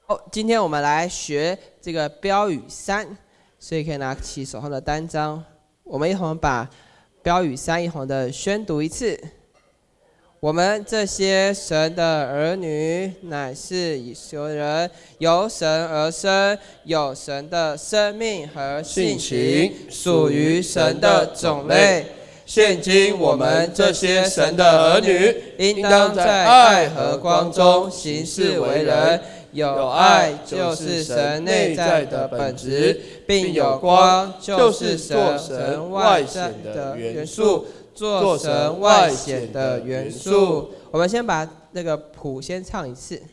今天我们来学这个标语3，所以可以拿起手上的单张，我们一同把标语3一同的宣读一次。我们这些神的儿女，乃是以色列人，由神而生，有神的生命和性情，属于神的种类。现今我们这些神的儿女，应当在爱和光中行事为人。有爱就是神内在的本质，并有光就是神外显的元素。做神外显的元素。我们先把那个谱先唱一次。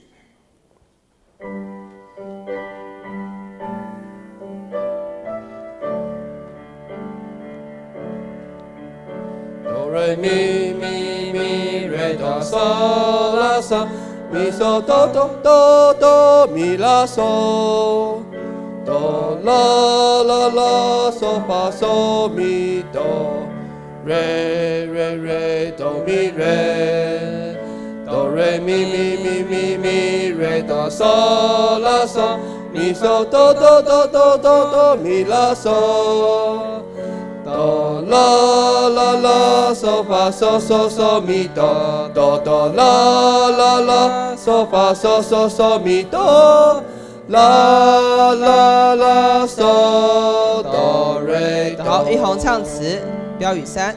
哆来咪咪咪瑞哆嗦啦嗦，咪嗦哆哆哆哆咪啦嗦，哆啦啦啦嗦发嗦咪哆。Re re re do mi re do re mi mi mi mi mi re do so la so mi so do do do do do do mi la so do la la la so fa so so so mi do do do la la la so fa so so so mi do la la la so do re do。 好，一同唱词。标语3，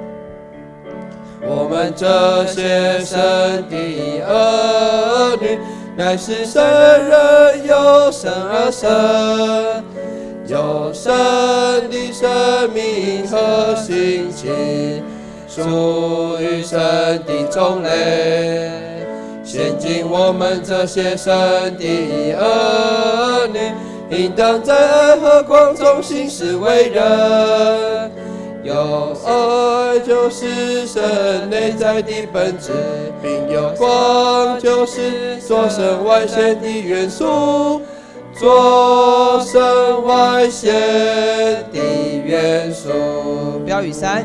我们这些神的儿女，乃是神人，由神而生，有神的生命和性情，属于神的种类。现今我们这些神的儿女，应当在爱和光中行事为人。有爱就是神内在的本质，并有光就是做神外显的元素。做神外显的元素。 标语3，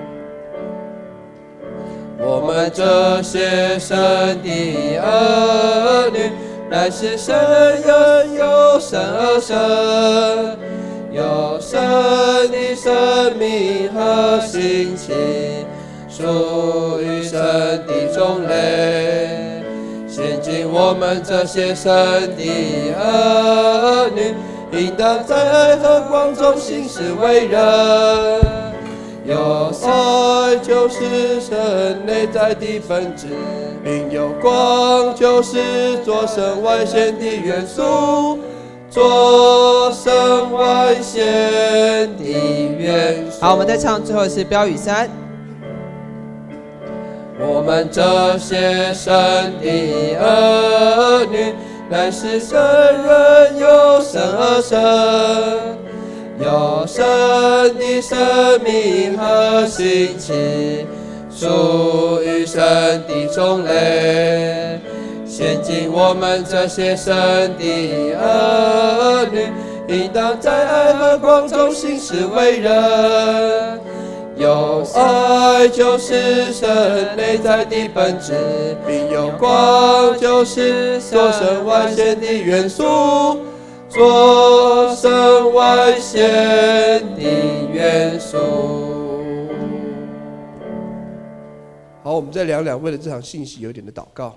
我们这些神的儿女，乃是神人，由神而生，有神的生命和性情，属于神的种类。现今我们这些神的儿女，应当在爱和光中行事为人。有爱就是神内在的本质，并有光就是做神外显的元素。做神外显的元素。 好，我们再唱最后一次标语3。 我们这些神的儿女，乃是神人，由神而生，有神的生命和性情，属于神的种类。现今我们这些神的儿女，应当在爱和光中行事为人。有爱就是神内在的本质，并有光就是做神外显的元素。做神外显的元素。好，我们再聊聊为了这场信息有一点的祷告。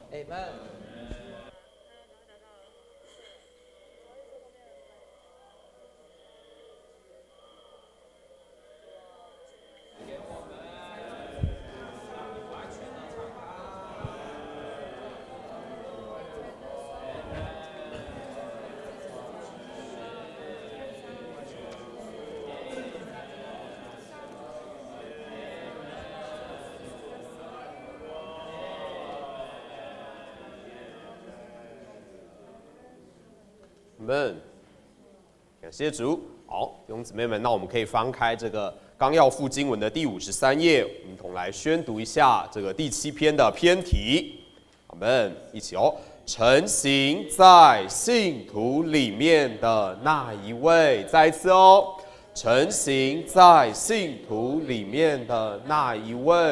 们，感谢主。好，弟兄姊妹们，那我们可以翻开这个纲要附经文的第53页，我们一同来宣读一下这个第7篇的篇题。我们一起哦，承行在信徒里面的那一位，再一次哦，承行在信徒里面的那一位，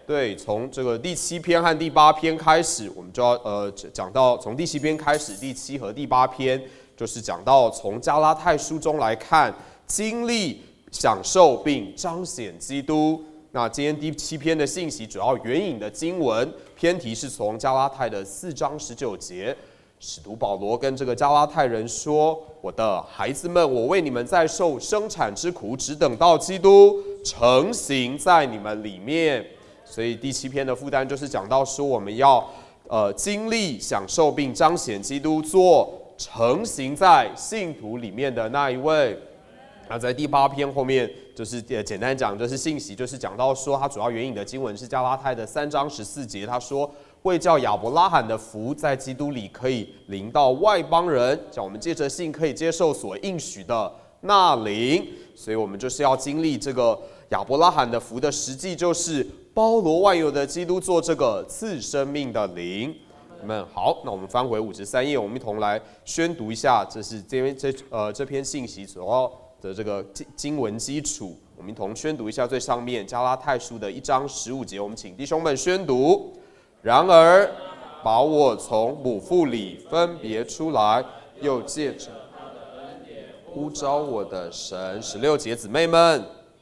对，从这个第7篇和第8篇开始，我们就要讲到从第7篇开始，第7和第8篇就是讲到从加拉太书中来看，经历、享受并彰显基督。那今天第7篇的信息主要援引的经文篇题是从加拉太的4章19节。使徒保罗跟这个加拉太人说：“我的孩子们，我为你们在受生产之苦，只等到基督成形在你们里面。”所以第7篇的负担就是讲到说，我们要经历、享受并彰显基督，做成形在信徒里面的那一位。那在第8篇后面，就是简单讲，就是信息，就是讲到说，它主要援引的经文是加拉太的3章14节，他说：“为叫亚伯拉罕的福在基督里可以临到外邦人，叫我们借着信可以接受所应许的那灵。”所以我们就是要经历这个亚伯拉罕的福的实际，就是包罗万有的基督做这个赐生命的灵。好，那我们翻回53页，我们一同来宣读一下，这是这篇信息主要的这个经文基础。我们一同宣读一下最上面加拉太书的1章15节，我们请弟兄们宣读。然而，把我从母腹里分别出来，又借着呼召我的神。16节，姊妹们。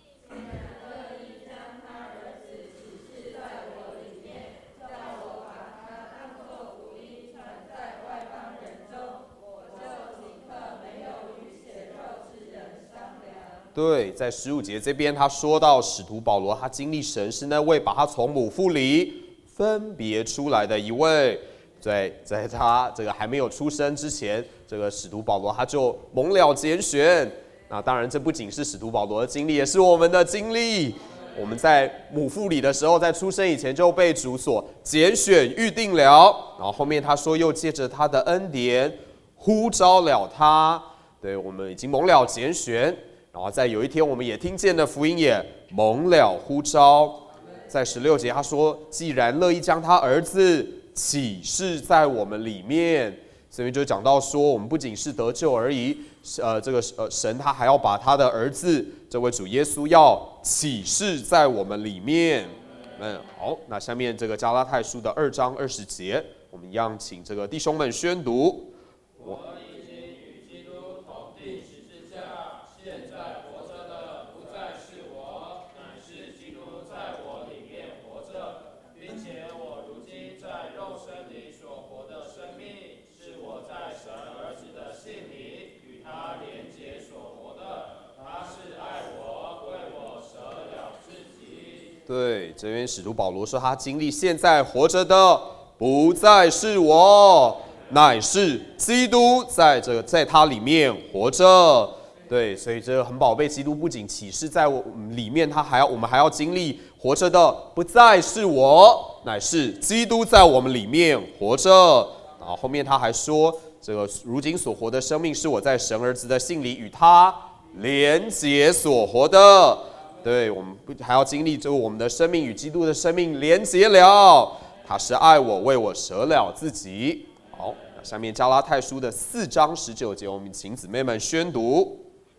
对，在15节这边，他说到使徒保罗，他经历神是那位把他从母腹里分别出来的一位。对，在他这个还没有出生之前，这个使徒保罗他就蒙了拣选。那当然，这不仅是使徒保罗的经历，也是我们的经历。我们在母腹里的时候，在出生以前就被主所拣选预定了。然后后面他说，又借着他的恩典呼召了他。对，我们已经蒙了拣选。然后在有一天，我们也听见了福音，也蒙了呼召。在16节，他说：“既然乐意将他儿子启示在我们里面。”所以就讲到说，我们不仅是得救而已，神他还要把他的儿子这位主耶稣要启示在我们里面。好，那下面这个加拉太书的2章20节，我们一样请这个弟兄们宣读。我已经与基督同定十字架，现在活着的不再是我，乃是基督在我里面活着，并且我如今在肉身里所活的生命，是我在神儿子的信里与他连结所活的。他是爱我，为我舍了自己。对，这边使徒保罗说，他经历现在活着的不再是我，乃是基督在他里面活着。对，所以这个很宝贝，基督不仅启示在我里面，我们还要经历活着的不再是我，乃是基督在我们里面活着。然后后面他还说，这个如今所活的生命是我在神儿子的信里与他连结所活的。对，我们还要经历这我们的生命与基督的生命连结了。他是爱我，为我舍了自己。好，那下面加拉太书的4章19节，我们请姊妹们宣读。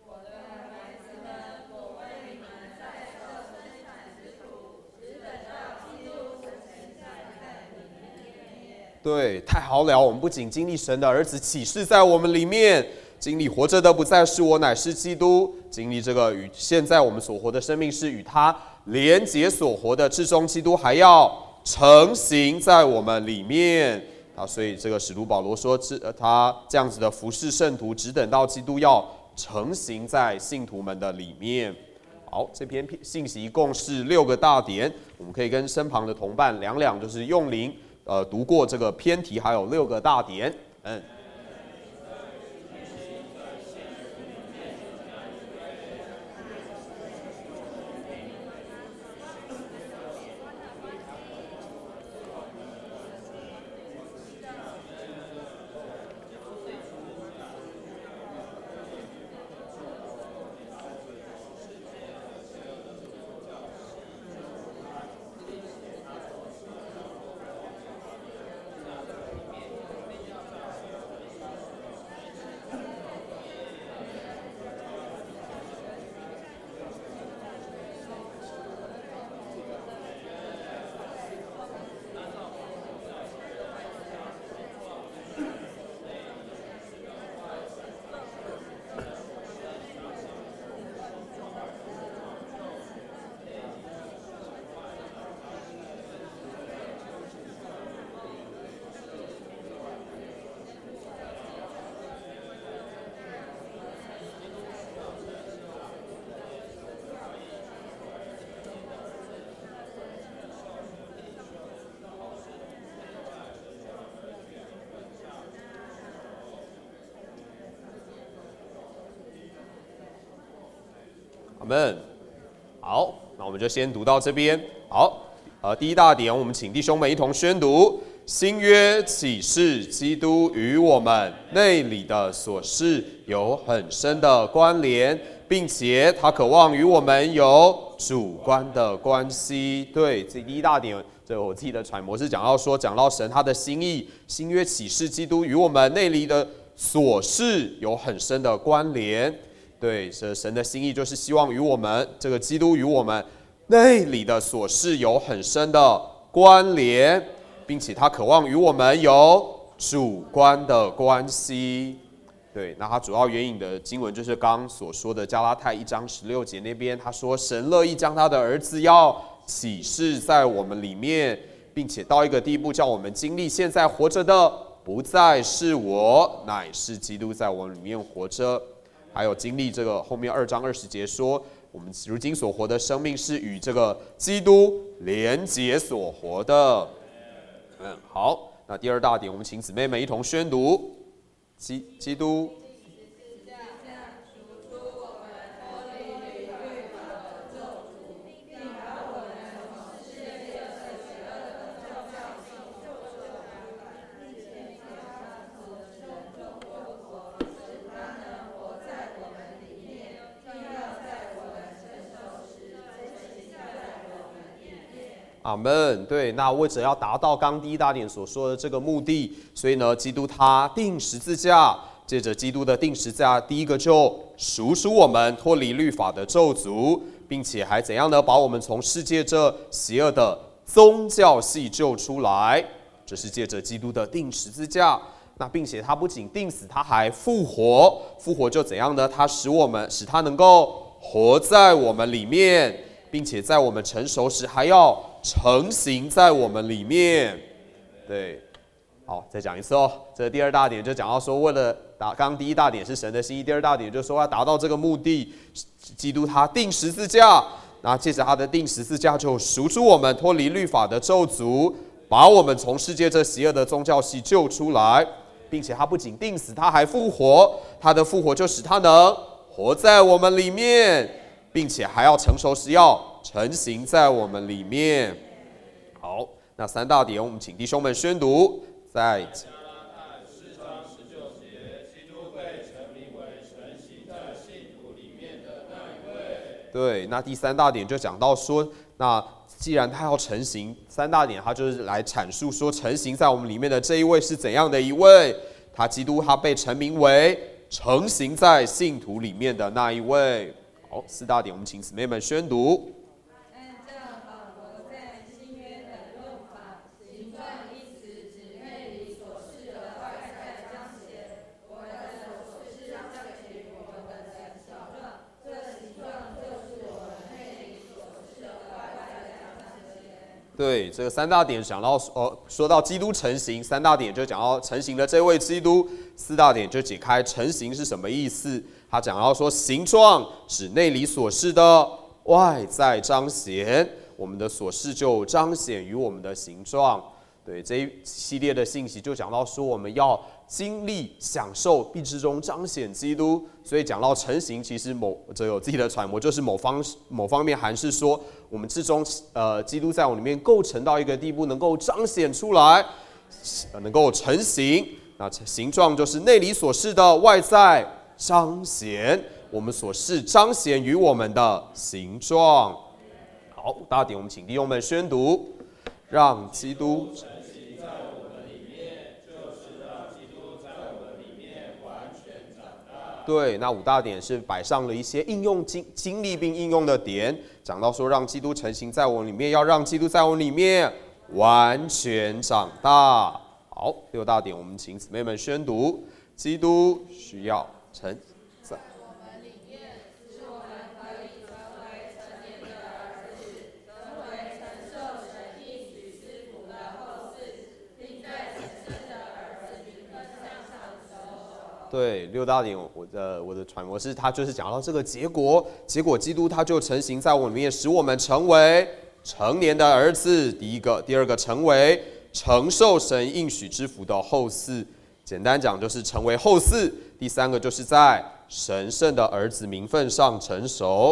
对，太好了！我们不仅经历神的儿子启示在我们里面，经历活着的不再是我，乃是基督。经历这个与现在我们所活的生命是与他连结所活的至终基督，还要成形在我们里面。所以这个使徒保罗说，他这样子的服侍圣徒，只等到基督要成形在信徒们的里面。好，这篇信息一共是6个大点，我们可以跟身旁的同伴两就是用灵。读过这个篇题，还有6个大点。 阿们。好，那我们就先读到这边。好，第一大点，我们请弟兄们一同宣读。新约启示基督与我们内里的所事有很深的关联，并且他渴望与我们有主观的关系。对，这第一大点，这我自己的揣摩是讲到神他的心意，新约启示基督与我们内里的所事有很深的关联。对，这神的心意就是希望与我们这个基督与我们内里的所事有很深的关联。并且他渴望与我们有主观的关系。对，那他主要援引的经文就是刚刚所说的加拉太1章16节那边，他说神乐意将他的儿子要启示在我们里面，并且到一个地步叫我们经历现在活着的不再是我，乃是基督在我们里面活着。还有经历这个后面2章20节说，我们如今所活的生命是与这个基督连结所活的。好，那第二大点，我们请姊妹们一同宣读。基督阿们。对，那为着要达到刚第一大点所说的这个目的，所以呢，基督他钉十字架，借着基督的钉十字架，第一个就赎我们脱离律法的咒诅，并且还怎样呢？把我们从世界这邪恶的宗教系救出来。这是借着基督的钉十字架。那并且他不仅钉死，他还复活。复活就怎样呢？他使他能够活在我们里面，并且在我们成熟时还要成型在我们里面。对，好，再讲一次哦。这第二大点就讲到说，为了刚刚第一大点是神的心意，第二大点就是说要达到这个目的，基督他钉十字架，那借着他的钉十字架就赎出我们脱离律法的咒诅，把我们从世界这邪恶的宗教系救出来，并且他不仅钉死，他还复活。他的复活就使他能活在我们里面，并且还要成熟时要成型在我们里面。好，那三大点我们请弟兄们宣读。在对，那第三大点就讲到说，那既然他要成型，三大点他就是来阐述说，成型在我们里面的这一位是怎样的一位？他基督他被称名为成型在信徒里面的那一位。好，四大点我们请姊妹们宣读。对，这个三大点讲到说到基督成型，三大点就讲到成型的这位基督，四大点就解开成型是什么意思。他讲到说，形状指内里所示的外在彰显，我们的所示就彰显于我们的形状。对，这一系列的信息就讲到说，我们要经历享受并之中彰显基督。所以讲到成型，其实这有自己的揣摩，就是某方面还是说，我们之中基督在我里面构成到一个地步，能够彰显出来，能够成型。那形状就是内里所示的外在彰显，我们所示彰显于我们的形状。好，大点我们请弟兄们宣读，让基督成型在我们里面，就是让基督在我们里面完全长大。对，那五大点是摆上了一些应用经历并应用的点，讲到说让基督成型在我们里面，要让基督在我们里面完全长大。好，六大点我们请姊妹们宣读，基督需要成在我们里面，使我们可以成为成年的儿子，成为承受神应许之福的后嗣，并在神圣的儿子灵根上上熟。对，六大点我的揣摩是，他就是讲到这个结果基督他就成型在我们里面，使我们成为成年的儿子。第一个，第二个，成为承受神应许之福的后嗣，简单讲就是成为后嗣。第三个就是在神圣的儿子名分上成熟。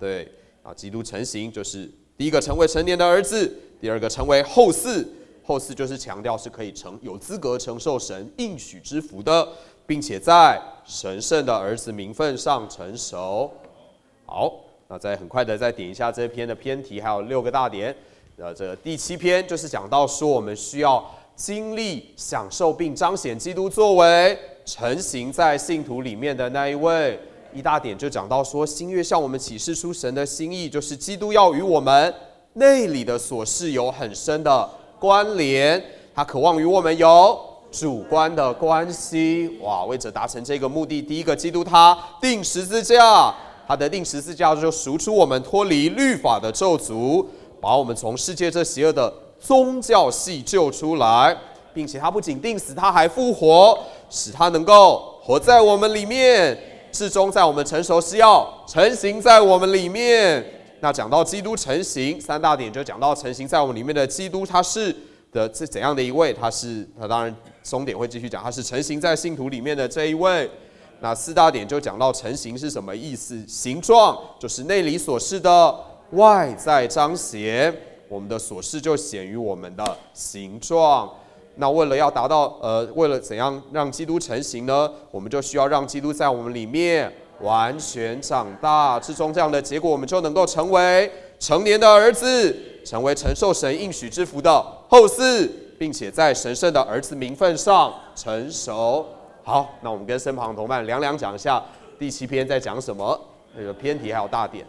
对啊，基督成形就是第一个成为成年的儿子，第二个成为后嗣。后嗣就是强调是可以有资格承受神应许之福的，并且在神圣的儿子名分上成熟。好，那再很快的再点一下这篇的篇题，还有6个大点。这个第7篇就是讲到说，我们需要经历、享受并彰显基督作为成形在信徒里面的那一位。1大点就讲到说，新约向我们启示出神的心意，就是基督要与我们内里的所事有很深的关联，他渴望与我们有主观的关系。哇，为着达成这个目的，第一个，基督他钉十字架，他的钉十字架就赎出我们脱离律法的咒诅，把我们从世界这邪恶的宗教系救出来，并且他不仅钉死，他还复活，使他能够活在我们里面，至终在我们成熟时要成形在我们里面。那讲到基督成形，3大点就讲到成形在我们里面的基督，他是怎样的一位？他当然终点会继续讲，他是成形在信徒里面的这一位。那4大点就讲到成形是什么意思？形状就是内里所示的外在彰显，我们的所示就显于我们的形状。那为了要达到为了怎样让基督成形呢？我们就需要让基督在我们里面完全长大，至终这样的结果，我们就能够成为成年的儿子，成为承受神应许之福的后嗣，并且在神圣的儿子名分上成熟。好，那我们跟身旁的同伴两讲一下第7篇在讲什么，那个篇题还有大点。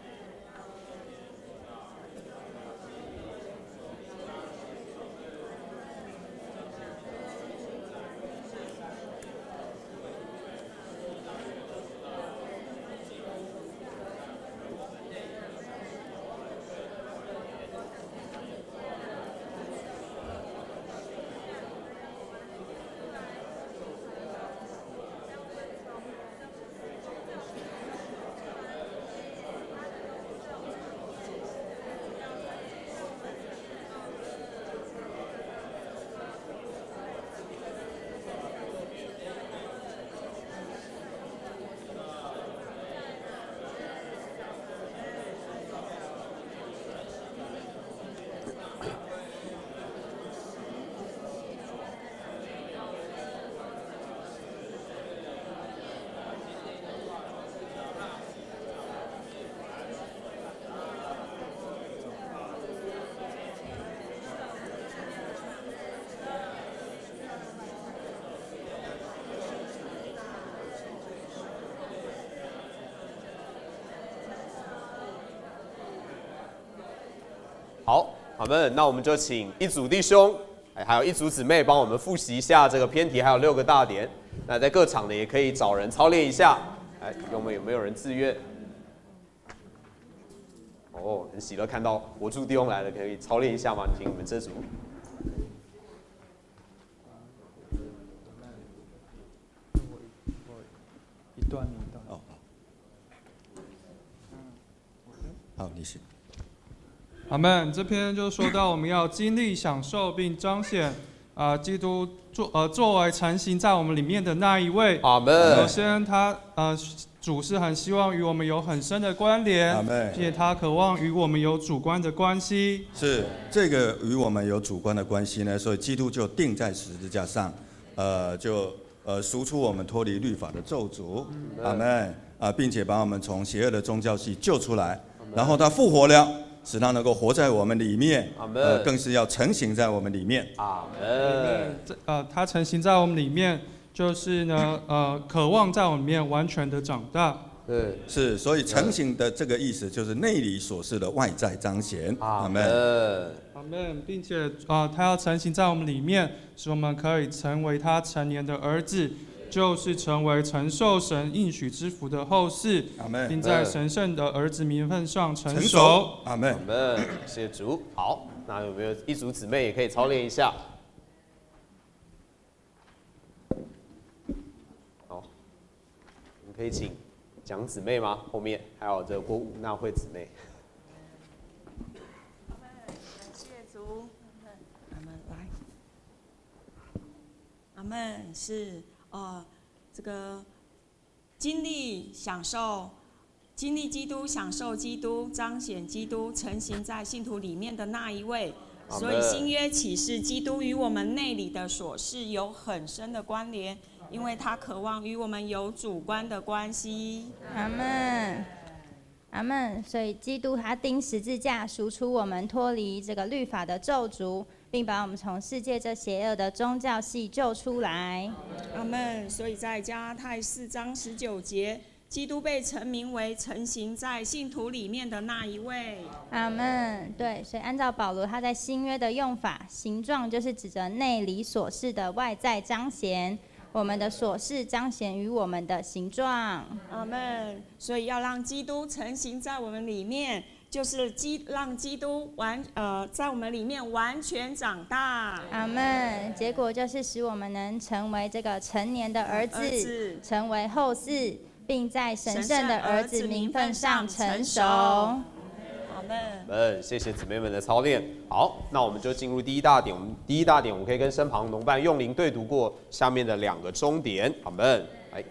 好，好们，那我们就请一组弟兄，还有一组姊妹帮我们复习一下这个篇题，还有6个大点。那在各场呢，也可以找人操练一下。有没有人自愿？哦，很喜乐看到活助弟兄来了，可以操练一下吗？请你们这组。 一段。 哦，好，你是。 阿们，这篇就说到我们要经历、享受并彰显基督作为成形在我们里面的那一位。 阿们。 首先主是很希望与我们有很深的关联，并且他渴望与我们有主观的关系。 是这个与我们有主观的关系呢，所以基督就钉在十字架上，赎出我们脱离律法的咒诅。阿们。并且把我们从邪恶的宗教系救出来，然后他复活了。使他能够活在我们里面，更是要成形在我们里面。 阿门。 他成形在我们里面，就是呢，渴望在我们里面完全的长大。 对， 是，所以成形的这个意思就是内里所示的外在彰显。 阿门。 阿门，并且他要成形在我们里面，使我们可以成为他成年的儿子。就是成为承受神应许之福的后嗣，并在神圣的儿子名分上成熟。 阿门。 阿门。谢谢主。好，那有没有一组姊妹也可以操练一下？好，我们可以请蒋姊妹吗？后面还有这个郭武纳慧姊妹。 感谢主。阿门。来。阿门。是。这个经历、享受， 经历基督、享受基督、彰显基督、成行在信徒里面的那一位。所以新约启示基督与我们内里的所事有很深的关联，因为他渴望与我们有主观的关系。 阿们，阿们。所以基督他钉十字架，赎出我们脱离这个律法的咒诅，并把我们从世界这邪恶的宗教系救出来。 阿们。所以在加拉太4章19节，基督被称名为成行在信徒里面的那一位。 阿们。对，所以按照保罗他在新约的用法，形状就是指着内里所事的外在彰显，我们的所事彰显于我们的形状。 阿们。所以要让基督成行在我们里面，就是让基督在我们里面完全长大。 阿们。结果就是使我们能成为这个成年的儿子，成为后嗣，并在神圣的儿子名分上成熟。 阿们。 谢谢姊妹们的操练。好，那我们就进入第一大点。我们第一大点，我们可以跟身旁同伴用灵对读过下面的2个终点。阿们。来。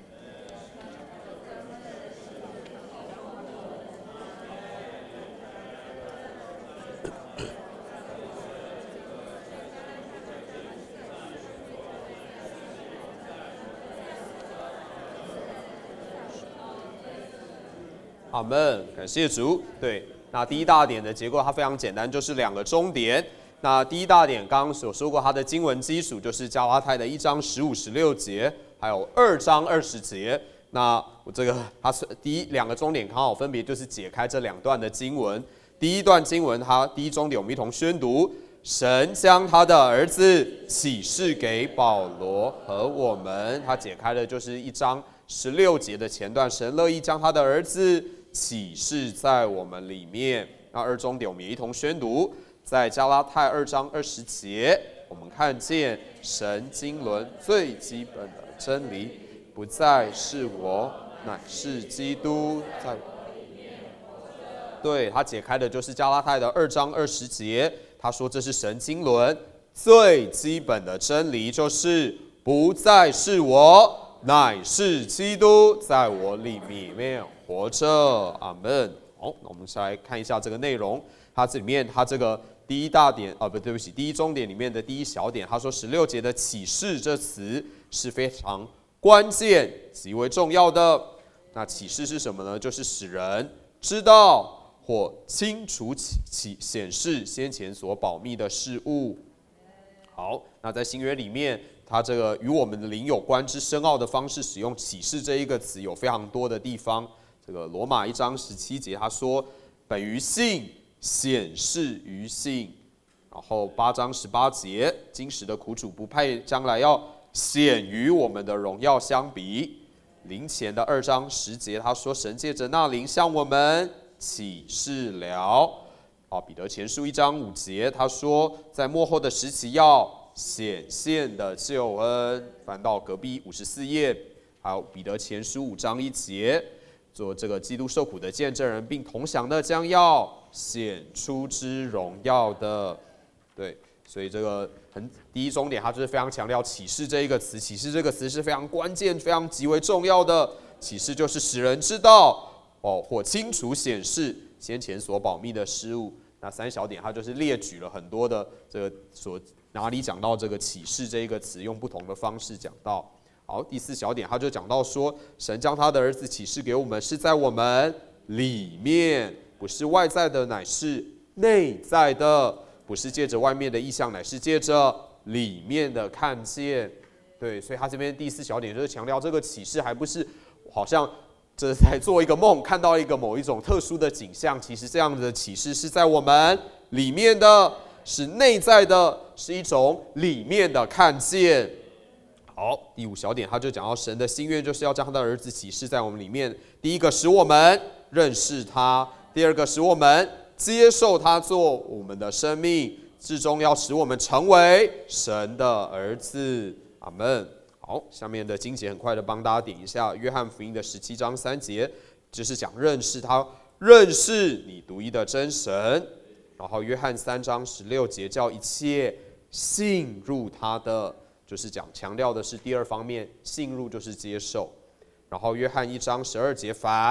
阿们，感谢主。对，那第一大点的结构它非常简单，就是2个终点。那第一大点刚刚所说过，它的经文基础就是加拉太的1章15、16节，还有2章20节。那我它是2个终点刚好分别就是解开这2段的经文。第一段经文，它第一终点我们一同宣读：神将他的儿子启示给保罗和我们。它解开的就是1章16节的前段，神乐意将他的儿子启示在我们里面。那2终点我们也一同宣读，在加拉太2章20节，我们看见神经纶最基本的真理，不再是我，乃是基督在我里面。对，他解开的就是加拉太的2章20节，他说这是神经纶最基本的真理，就是不再是我，乃是基督在我里面活着。阿们。好，那我们先来看一下这个内容。它这里面，它这个第一大点对不起，第一终点里面的第一小点，他说16节的启示这词是非常关键、极为重要的。那启示是什么呢？就是使人知道或清楚显示先前所保密的事物。好，那在新约里面，它这个与我们的灵有关之深奥的方式使用启示这一个词有非常多的地方。这个罗马1章17节他说本于信，显示于信。然后8章18节，今时的苦楚不配将来要显于我们的荣耀相比。灵前的2章10节他说神借着那灵向我们启示了。彼得前书1章5节他说在末后的时期要显现的救恩。翻到隔壁54页，还有彼得前书5章1节，做这个基督受苦的见证人，并同享的将要显出之荣耀的。对，所以这个第一终点，它就是非常强调启示这一个词。启示这个词是非常关键、非常极为重要的。启示就是使人知道或清楚显示先前所保密的事物。那3小点，它就是列举了很多的这个哪里讲到这个启示这一个词，用不同的方式讲到。好，第4小点，他就讲到说，神将他的儿子启示给我们，是在我们里面，不是外在的，乃是内在的。不是借着外面的意象，乃是借着里面的看见。对，所以他这边第4小点就是强调这个启示还不是好像这在做一个梦，看到一个某一种特殊的景象。其实这样的启示是在我们里面的，是内在的，是一种里面的看见。好，第5小点他就讲到神的心愿就是要将他的儿子启示在我们里面。第一个使我们认识他，第二个使我们接受他做我们的生命，至终要使我们成为神的儿子。阿们。好，下面的经节很快的帮大家点一下，约翰福音的17章3节，就是讲认识他，认识你独一的真神。然后约翰3章16节叫一切信入他的，就是强调的是第二方面，信入就是接受。然后约翰1章12节，凡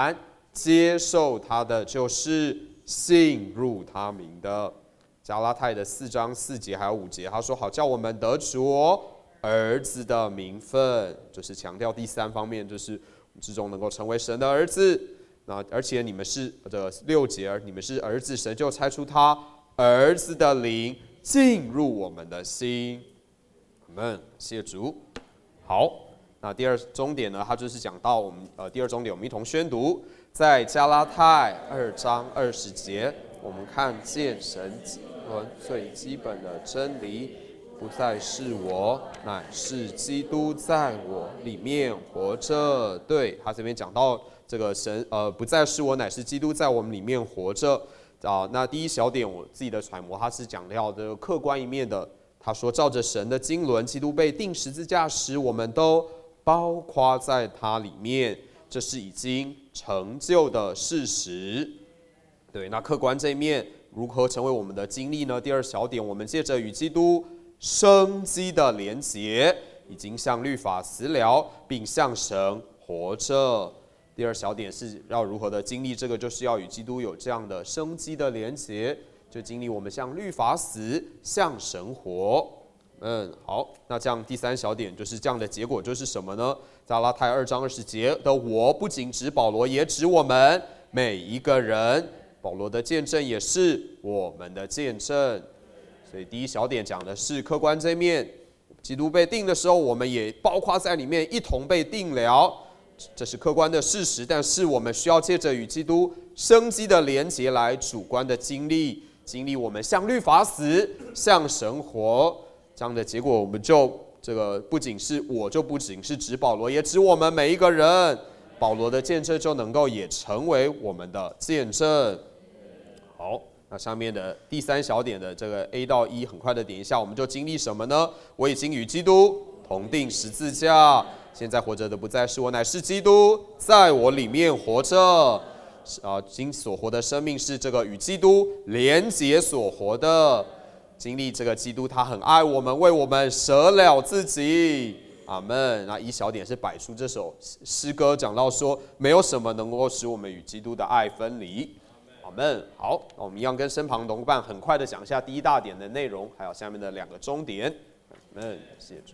接受他的就是信入他名的。加拉太的4章4节还有5节，他说：“好叫我们得着儿子的名分。”就是强调第3方面，就是我们之中能够成为神的儿子。那而且你们是6节，你们是儿子，神就差出他儿子的灵进入我们的心。阿们，谢主。好，那第2重点呢，它就是讲到我们第2重点，我们一同宣读，在加拉太2章20节，我们看见神最基本的真理，不再是我，乃是基督在我里面活着。对，他这边讲到这个神，不再是我，乃是基督在我们里面活着。那第1小点，我自己的揣摩，他是讲到这个客观一面的。他说，照着神的经纶，基督被钉十字架时，我们都包括在他里面，这是已经成就的事实。对，那客观这一面如何成为我们的经历呢？第2小点，我们借着与基督生机的连结，已经向律法死了，并向神活着。第2小点是要如何的经历，这个就是要与基督有这样的生机的连结，就经历我们向律法死，向神活。好，那这样第3小点就是这样的结果就是什么呢？加拉太2章20节的我，不仅指保罗，也指我们每一个人。保罗的见证也是我们的见证。所以第1小点讲的是客观这面，基督被定的时候，我们也包括在里面，一同被定了，这是客观的事实。但是我们需要借着与基督生机的连结来主观的经历我们向律法死，向神活这样的结果。我们就这个不仅是指保罗，也指我们每一个人。保罗的见证就能够也成为我们的见证。好，那上面的第3小点的这个 A 到 E 很快的点一下，我们就经历什么呢？我已经与基督同定十字架，现在活着的不再是我，乃是基督在我里面活着。今所活的生命是这个与基督连结所活的，经历这个基督，他很爱我们，为我们舍了自己。阿们。那1小点是摆出这首诗歌，讲到说，没有什么能够使我们与基督的爱分离。阿们。好，那我们一样跟身旁同伴很快的讲一下第1大点的内容，还有下面的2个终点。阿们，谢主。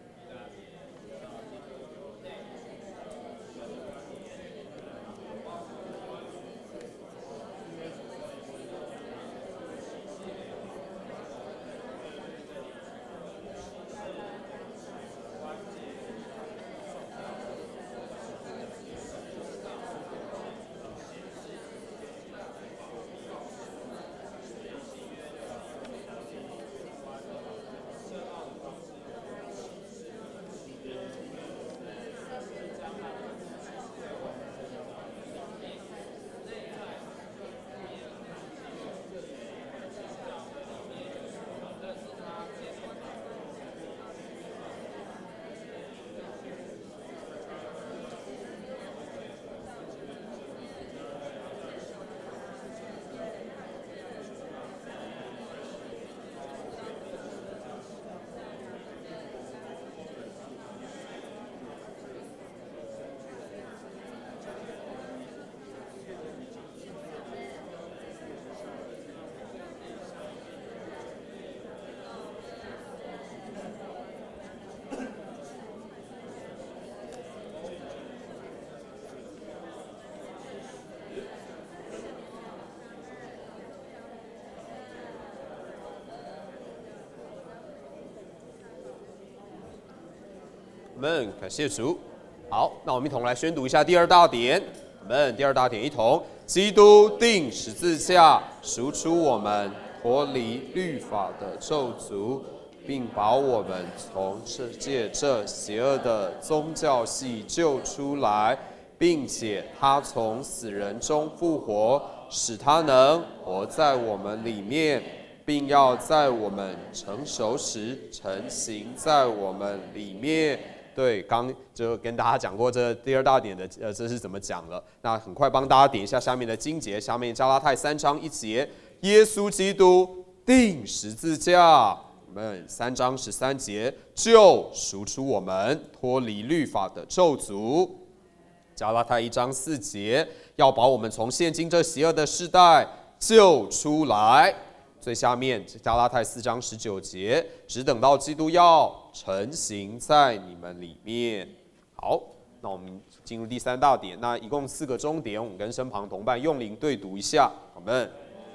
们，感谢主。好，那我们一同来宣读一下第2大点。我们第2大点一同，基督钉十字架，赎出我们脱离律法的咒诅，并把我们从世界这邪恶的宗教系救出来，并且他从死人中复活，使他能活在我们里面，并要在我们成熟时成形在我们里面。对，刚就跟大家讲过这第2大点的这是怎么讲了。那很快帮大家点一下下面的经节，下面加拉太3章1节，耶稣基督钉十字架。我们3章13节，就赎出我们脱离律法的咒诅。 加拉太1章4节，要把我们从现今这邪恶的世代救出来。最下面加拉太4章19节，只等到基督要成形在你们里面。好，那我们进入第3大点，那一共4个重点，我们跟身旁同伴用灵对读一下，我们。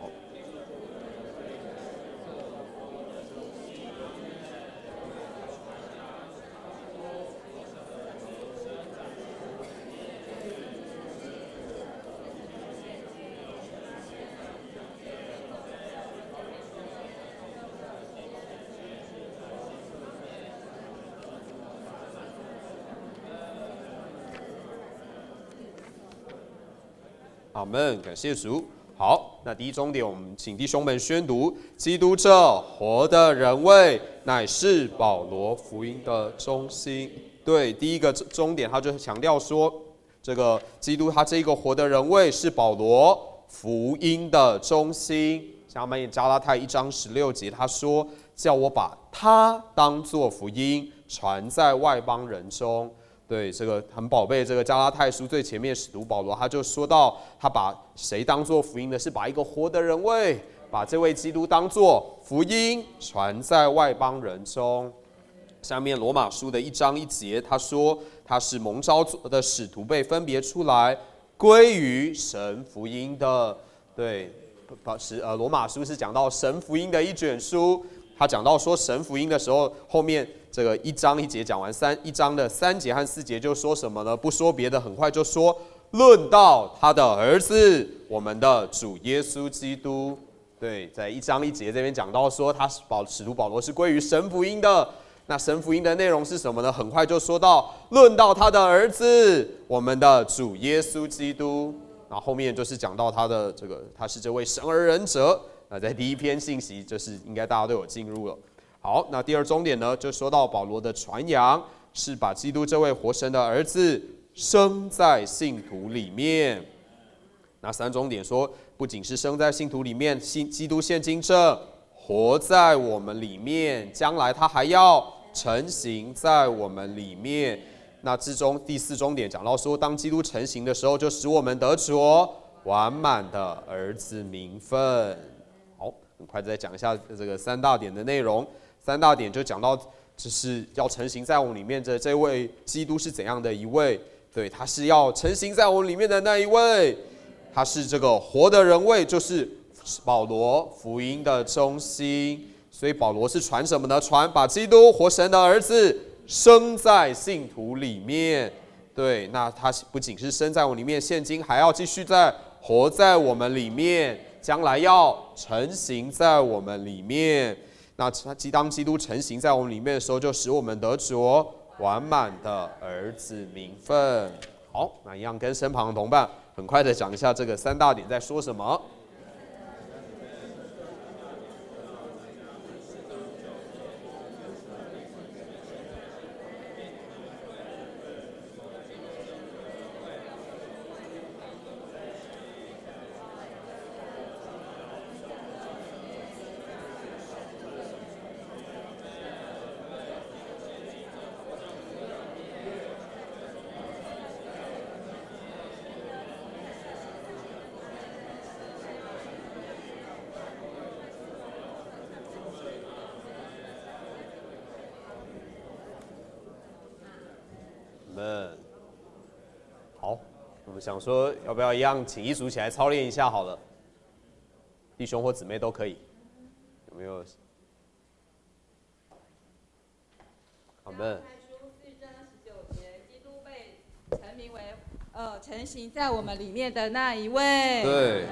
阿们，感谢主。好，那第一重点，我们请弟兄们宣读：基督这活的人位，乃是保罗福音的中心。对，第一个重点，他就强调说，这个基督他这一个活的人位是保罗福音的中心。下面加拉太1章16节，他说：“叫我把他当作福音传在外邦人中。”对，这个很宝贝，这个加拉太书最前面使徒保罗他就说到，他把谁当作福音呢？是把一个活的人位，把这位基督当作福音传在外邦人中。下面罗马书的1章1节，他说他是蒙召的使徒，被分别出来归于神福音的。对，罗马书是讲到神福音的一卷书。他讲到说神福音的时候，后面这个1章1节讲完1章的3节和4节就说什么呢？不说别的，很快就说论到他的儿子，我们的主耶稣基督。对，在1章1节这边讲到说，使徒保罗是归于神福音的。那神福音的内容是什么呢？很快就说到论到他的儿子，我们的主耶稣基督。然后后面就是讲到他是这位神而仁者。那在第一篇信息，就是应该大家都有进入了。好，那第二重点呢，就说到保罗的传扬是把基督这位活神的儿子生在信徒里面。那3重点说，不仅是生在信徒里面，基督现今这活在我们里面，将来他还要成形在我们里面。那之中第4重点讲到说，当基督成形的时候，就使我们得着完满的儿子名分。好，很快再讲一下这个3大点的内容。3大点就讲到，就是要成形在我们里面的这位基督是怎样的一位？对，他是要成形在我们里面的那一位，他是这个活的人位，就是保罗福音的中心。所以保罗是传什么呢？传把基督活神的儿子生在信徒里面。对，那他不仅是生在我们里面，现今还要继续在活在我们里面。将来要成形在我们里面，那当基督成形在我们里面的时候，就使我们得着完满的儿子名分。好，那一样跟身旁的同伴很快的讲一下这个3大点在说什么。好，我们想说要不要一样请一组起来操练一下好了，弟兄或姊妹都可以，有没有？阿们。 成形在我们里面的那一位。 对。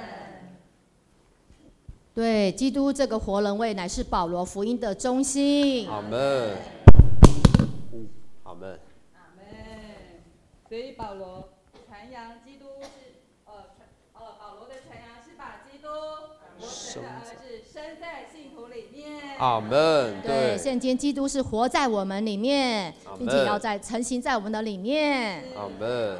对，基督这个活人位乃是保罗福音的中心。 阿们。阿们。 阿们。所以保罗传扬基督是保罗的传扬是把基督活神的儿子生在信徒里面。 阿们。 对，现今基督是活在我们里面，并且要在成形在我们的里面。 阿们。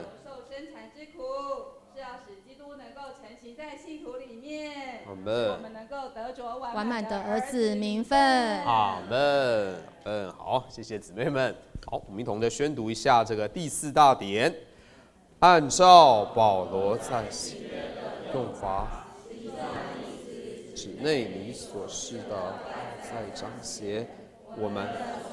在信徒里面， 阿们， 我们能够得着完满的儿子名分。 阿们。好，谢谢姊妹们。好，我们一同的宣读一下这个第4大点。 按照保罗在用法，指内你所示的在彰显我们。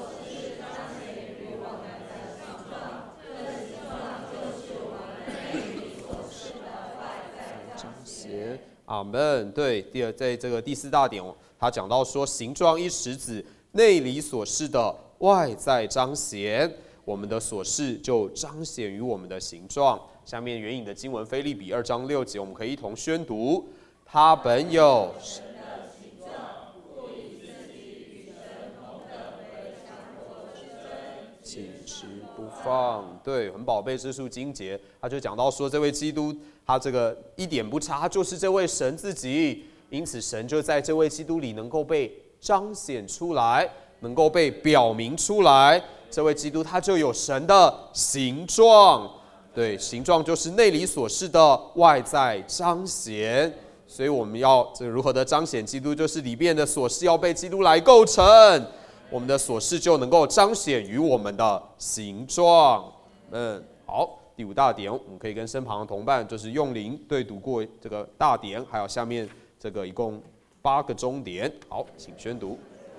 阿们。对，在这个第4大点，他讲到说，形状一时指内里所示的外在彰显，我们的所示就彰显于我们的形状。下面援引的经文，腓立比2章6节，我们可以一同宣读：他本有神的形状，故以自己与神同等为相合之真，紧持不放。对，很宝贝这束经节，他就讲到说，这位基督他这个一点不差，就是这位神自己，因此神就在这位基督里能够被彰显出来，能够被表明出来。这位基督他就有神的形状，对，形状就是内里所示的外在彰显。所以我们要这如何的彰显基督，就是里面的所示要被基督来构成，我们的所示就能够彰显于我们的形状。好。第5大点，我们可以跟身旁的同伴就是用灵对读过这个大点，还有下面这个一共8个中点。好，请宣读。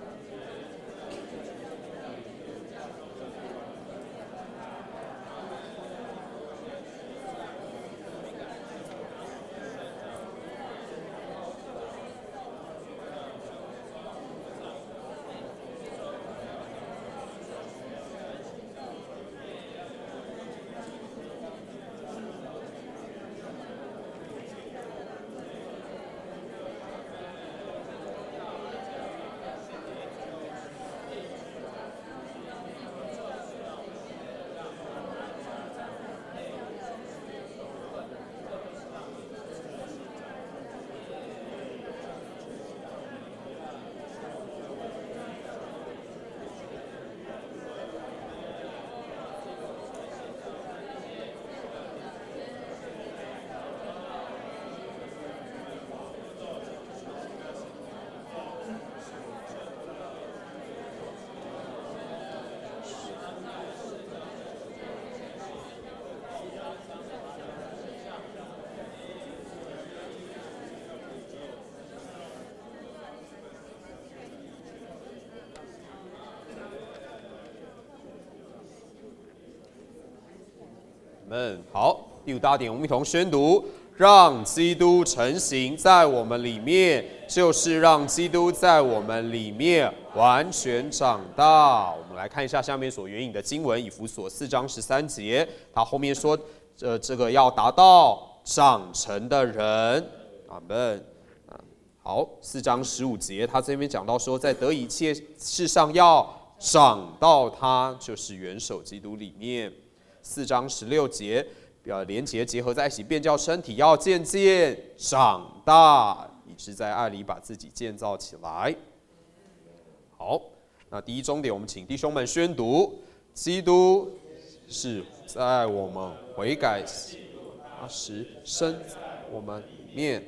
好，第5大点，我们一同宣读：让基督成形在我们里面，就是让基督在我们里面完全长大。我们来看一下下面所援引的经文，以弗所4章13节，他后面说，这个要达到长成的人。阿们。好，4章15节，他这边讲到说，在得一切事上要长到他就是元首基督里面。4章16节，连结结合在一起，便叫身体要渐渐长大，以致在爱里把自己建造起来。好，那第1中点，我们请弟兄们宣读：基督是在我们悔改时生在我们里面，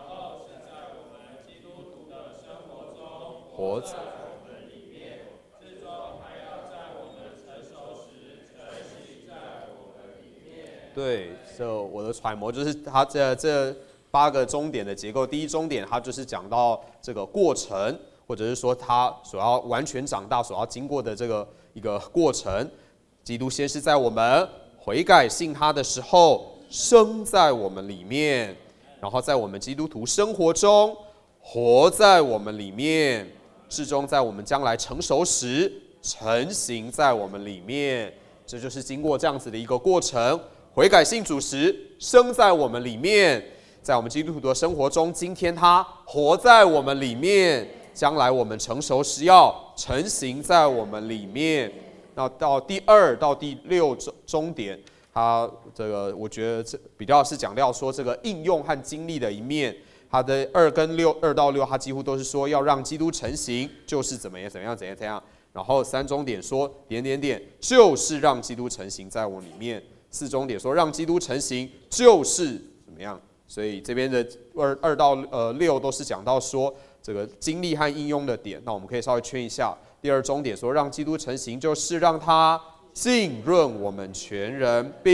活在我们里面，至终还要在我们成熟时成形在我们里面。对，这我的揣摩就是他这8个中点的结构。第1中点，它就是讲到这个过程，或者是说他所要完全长大所要经过的这个一个过程。基督先是在我们悔改信他的时候生在我们里面，然后在我们基督徒生活中活在我们里面，至终在我们将来成熟时成形在我们里面。这就是经过这样子的一个过程，悔改信主时生在我们里面，在我们基督徒的生活中，今天他活在我们里面，将来我们成熟时要成形在我们里面。那到第2到第6中点，他这个我觉得这比较是强调说这个应用和经历的一面。他的2到6，他几乎都是说要让基督成形，就是怎么样。然后3中点说就是让基督成形在我里面。4中点说让基督成形就是怎么样。所以这边的2到6都是讲到说这个经历和应用的点。那我们可以稍微圈一下。第2中点说让基督成形，就是让他浸润我们全人，并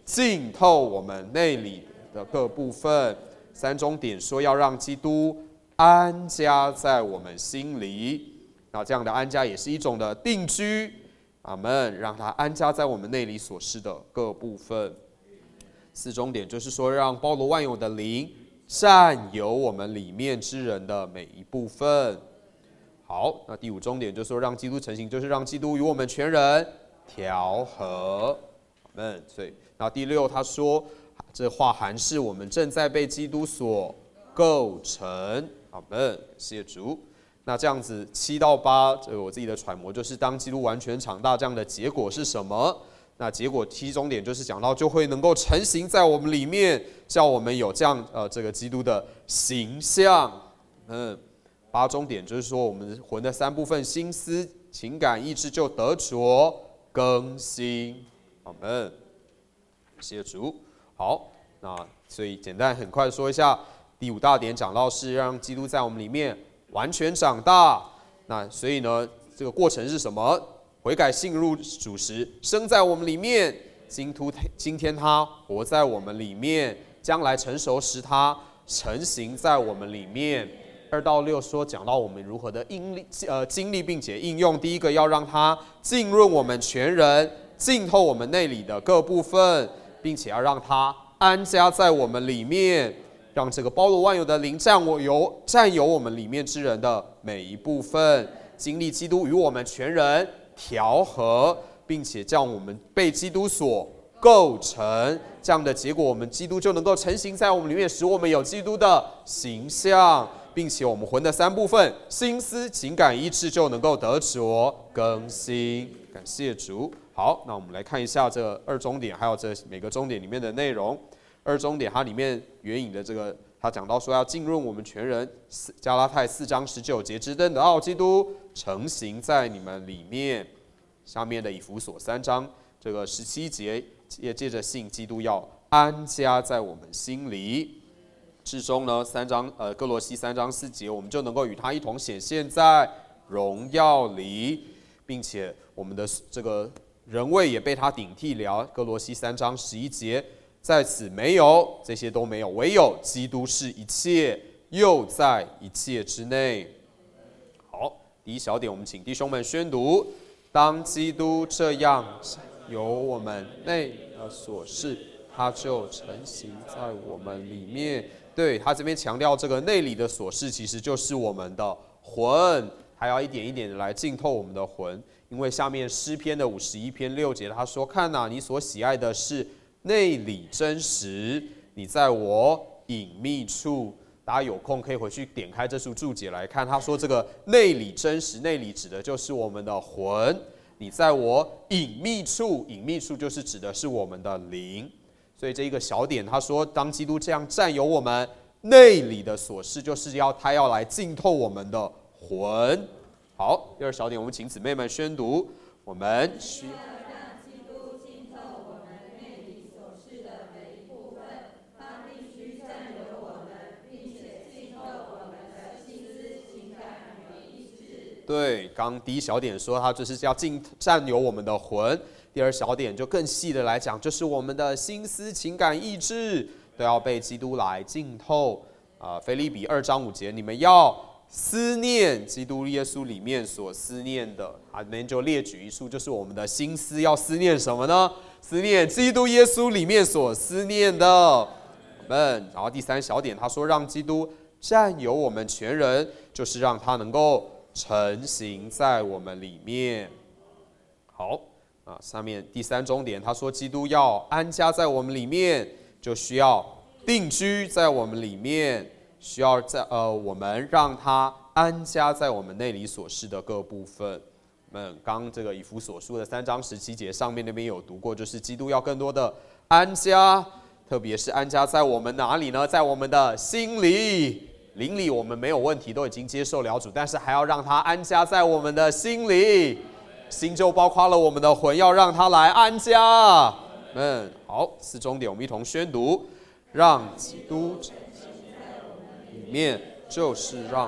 浸透我们内里的各部分。3中点说要让基督安家在我们心里，那这样的安家也是一种的定居。阿们，让他安家在我们内里所示的各部分。4中点就是说，让包罗万有的灵占有我们里面之人的每一部分。好，那第5中点就是说，让基督成形，就是让基督与我们全人调和。阿们。所以，那第6他说，这话含是我们正在被基督所构成。阿们，谢主。那这样子7到8，这个我自己的揣摩就是，当基督完全长大，这样的结果是什么？那结果7中点就是讲到，就会能够成形在我们里面，叫我们有这样这个基督的形象。8中点就是说，我们魂的3部分，心思、情感、意志就得着更新。阿们，谢主。好，那所以简单很快说一下，第5大点讲到是让基督在我们里面完全长大。那所以呢，这个过程是什么？悔改信入主时，生在我们里面；今天他活在我们里面，将来成熟时他成形在我们里面。2到6说讲到我们如何的经历并且应用。第一个要让它浸润我们全人，浸透我们内里的各部分，并且要让它安家在我们里面，让这个包罗万有的灵占有我们里面之人的每一部分，经历基督与我们全人调和，并且叫我们被基督所构成。这样的结果，我们基督就能够成形在我们里面，使我们有基督的形象，并且我们魂的3部分，心思、情感、意志就能够得着更新。感谢主。好，那我们来看一下这2中点，还有这每个中点里面的内容。2中点它里面援引的这个，他讲到说要浸润我们全人，加拉太4章19节，只等到基督成形在你们里面。下面的以弗所3章这个17节，也借着信基督要安家在我们心里。至终呢哥罗西3章4节，我们就能够与他一同显现在荣耀里，并且我们的这个人位也被他顶替了。哥罗西3章11节，在此没有，这些都没有，唯有基督是一切，又在一切之内。好，第1小点，我们请弟兄们宣读：当基督这样由我们内的所示，他就成形在我们里面。对，他这边强调这个内里的所示，其实就是我们的魂，还要一点一点的来浸透我们的魂。因为下面诗篇的51篇6节，他说：看哪，你所喜爱的是内里真实，你在我隐秘处。大家有空可以回去点开这书注解来看，他说这个内里真实，内里指的就是我们的魂。你在我隐秘处，隐秘处就是指的是我们的灵。所以这一个小点，他说当基督这样占有我们内里的所示，就是他要来浸透我们的魂。好，第2小点，我们请姊妹们宣读：我们需要让基督浸透我们内里所示的每一部分，他必须占有我们，并且浸透我们的心思、情感与意志。对，刚第1小点说他就是要占有我们的魂。第2小点就更细的来讲，就是我们的心思、情感、意志都要被基督来浸透。腓立比2章5节，你们要思念基督耶稣里面所思念的。里面就列举一处，就是我们的心思要思念什么呢？思念基督耶稣里面所思念的。然后第3小点，他说让基督占有我们全人，就是让他能够成形在我们里面。好。下面第3中点，他说基督要安家在我们里面，就需要定居在我们里面，需要我们让他安家在我们内里所示的各部分。刚这个以弗所书的3章17节上面那边有读过，就是基督要更多的安家，特别是安家在我们哪里呢？在我们的心里。灵里我们没有问题，都已经接受了主，但是还要让他安家在我们的心里。心就包括了我们的魂，要让他来安家。好，4中点，我们一同宣读：让基督成形在我们里面，就是让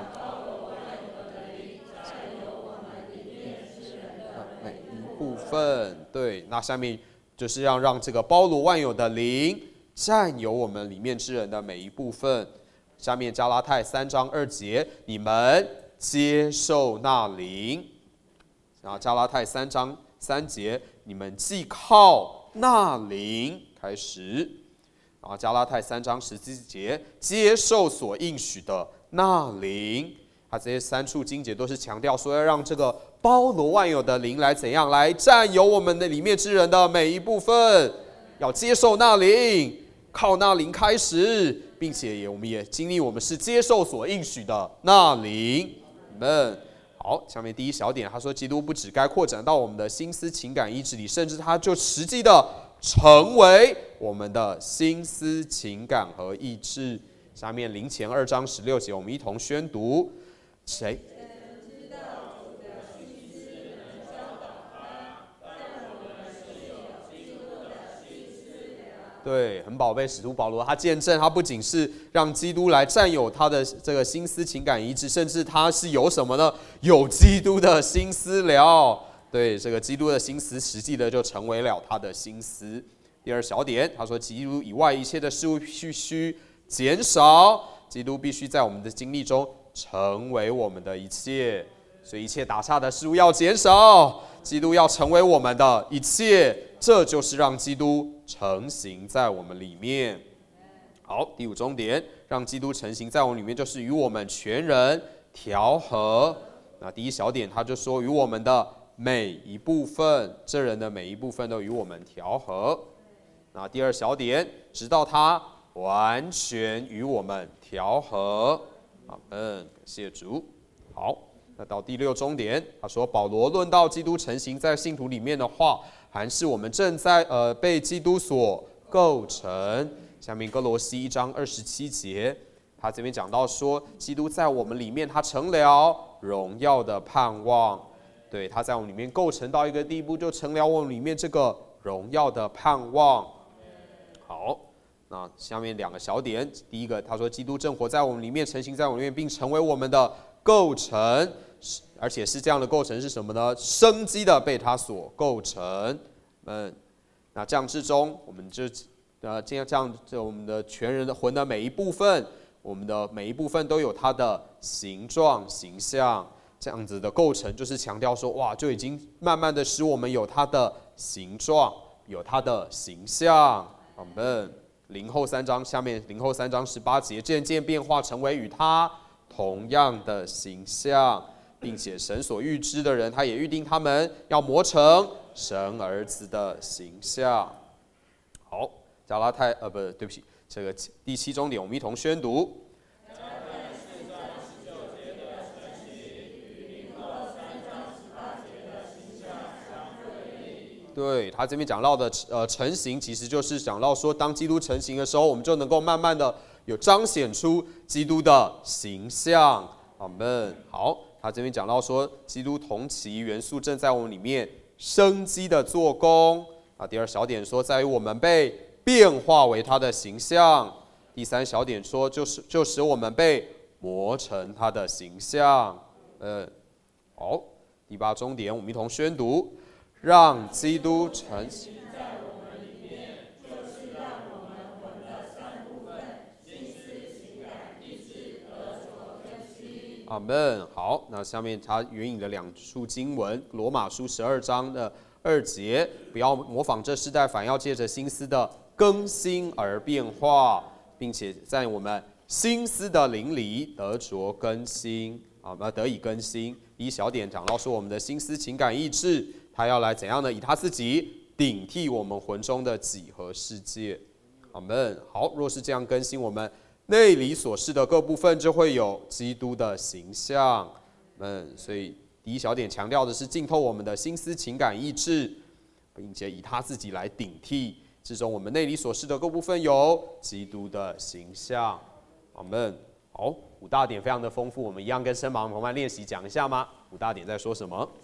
每一部分。对，那下面就是要让这个包罗万有的灵占有我们里面之人的每一部分。下面加拉太3章2节，你们接受那灵。然后加拉太3章3节，你们既靠那灵开始。然后加拉太3章14节，接受所应许的那灵。它这些3处经节都是强调说，要让这个包罗万有的灵来怎样来占有我们的里面之人的每一部分，要接受那灵，靠那灵开始，并且我们也经历我们是接受所应许的那灵。好，下面第一小点，他说基督不只该扩展到我们的心思情感意志里，甚至他就实际的成为我们的心思情感和意志。下面林前2章16节，我们一同宣读。谁？对，很宝贝使徒保罗，他见证他不仅是让基督来占有他的这个心思情感意志，甚至他是有什么呢？有基督的心思了。对，这个基督的心思实际的就成为了他的心思。第二小点，他说基督以外一切的事物必须减少，基督必须在我们的经历中成为我们的一切，所以一切打岔的事物要减少，基督要成为我们的一切，这就是让基督成型在我们里面。好，第5重点，让基督成型在我们里面，就是与我们全人调和。那第一小点，他就说与我们的每一部分，这人的每一部分都与我们调和。那第二小点，直到他完全与我们调和。感谢主。好，那到第6重点，他说保罗论到基督成型在信徒里面的话，还是我们正在被基督所构成。下面哥罗西1章27节，他这边讲到说，基督在我们里面，他成了荣耀的盼望。对，他在我们里面构成到一个地步，就成了我们里面这个荣耀的盼望。好，那下面2个小点，第一个，他说基督正活在我们里面，成型在我们里面，并成为我们的构成，而且是这样的构成是什么呢？生机的被他所构成。那这样之中，我们就这样我们的全人的魂的每一部分，我们的每一部分都有它的形状形象，这样子的构成就是强调说，哇，就已经慢慢的使我们有它的形状，有它的形象。我们林后3章下面林后3章18节，渐渐变化成为与他同样的形象，并且神所预知的人，他也预定他们要磨成神儿子的形象。好，加拉太对不起，这个第7重点，我们一同宣读。对，他这边讲到的成型，其实就是讲到说，当基督成型的时候，我们就能够慢慢的有彰显出基督的形象。阿们。好，他这边讲到说，基督同其元素正在我们里面生机的做工。第2小点说，在于我们被变化为他的形象。第3小点说，就使我们被磨成他的形象。好，第8重点，我们一同宣读。让基督成型在我们里面，就是让我们魂的3部分，心思、情感、意志得着更新。阿们。好，那下面他援引了2处经文，罗马书12章的2节，不要模仿这世代，反要借着心思的更新而变化，并且在我们心思的灵里得着更新，得以更新。第1小点讲到说，我们的心思、情感、意志。他要来怎样呢？以他自己顶替我们魂中的己和世界。阿们。好，若是这样更新我们内里所示的各部分，就会有基督的形象。所以第1小点强调的是浸透我们的心思、情感、意志，并且以他自己来顶替。之中我们内里所示的各部分有基督的形象。阿们。好，5大点非常的丰富，我们一样跟身旁同伴练习讲一下吗？5大点在说什么？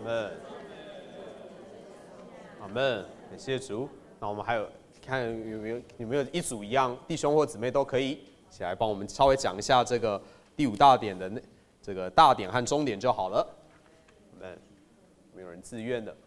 们，阿们，感谢主。那我们还有看有没有一组一样弟兄或姊妹都可以一起来帮我们稍微讲一下这个第5大点的这个大点和中点就好了。阿们，没有人自愿的。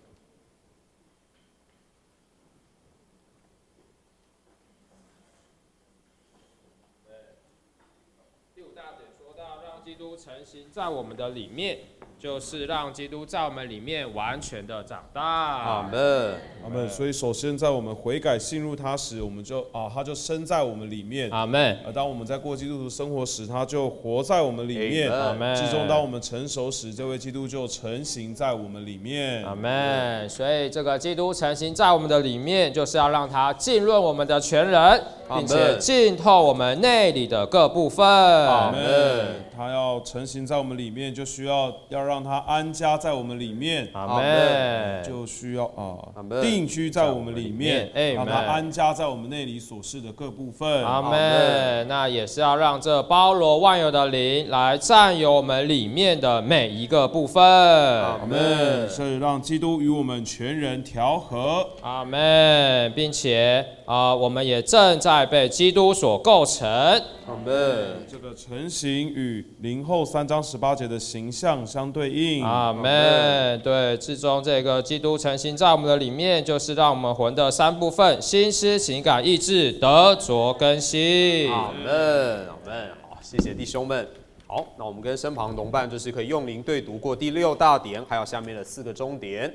第5大点说到让基督成型在我们的里面，就是让基督在我们里面完全的长大。 阿们， 阿们。所以首先在我们悔改信入他时，我们就他就生在我们里面。 阿们。 当我们在过基督徒生活时，他就活在我们里面。 阿们。 最终当我们成熟时，这位基督就成型在我们里面。 阿们。所以这个基督成型在我们的里面，就是要让他浸润我们的全人，并且浸透我们内里的各部分。 阿们。他要成型在我们里面，就需要让他安家在我们里面。 阿们。 就需要定居在我们里面，让他安家在我们内里所示的各部分。 阿们。那也是要让这包罗万有的灵来占有我们里面的每一个部分。 阿们。所以让基督与我们全人调和。 阿们。并且我们也正在被基督所构成。 阿们。 这个成型与林后3章18节的形象相对应。 阿们。对，至终这个基督成型在我们的里面，就是让我们魂的3部分：心思、情感、意志得着更新。 阿们，阿们。好，谢谢弟兄们。好，那我们跟身旁同伴就是可以用灵对读过第6大点，还有下面的4个中点。